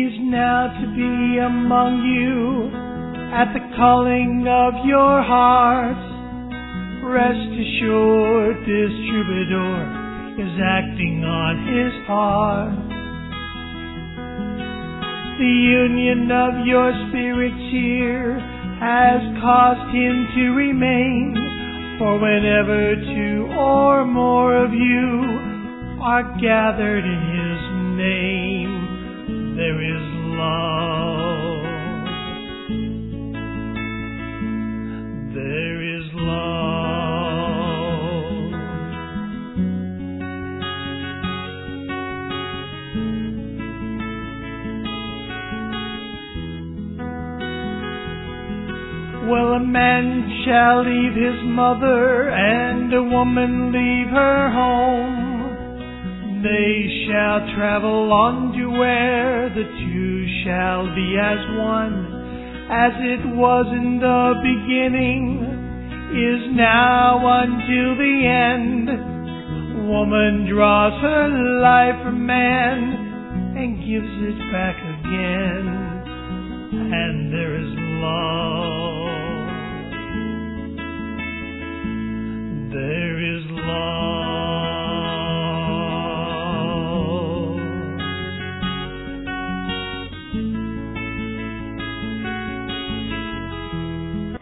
pleased now to be among you at the calling of your hearts. Rest assured this troubadour is acting on his part. The union of your spirits here has caused him to remain, for whenever two or more of you are gathered in his name, there is love. There is love. Well, a man shall leave his mother, and a woman leave her home. They shall travel on to where the two shall be as one. As it was in the beginning, is now until the end. Woman draws her life from man and gives it back again. And there is love. There is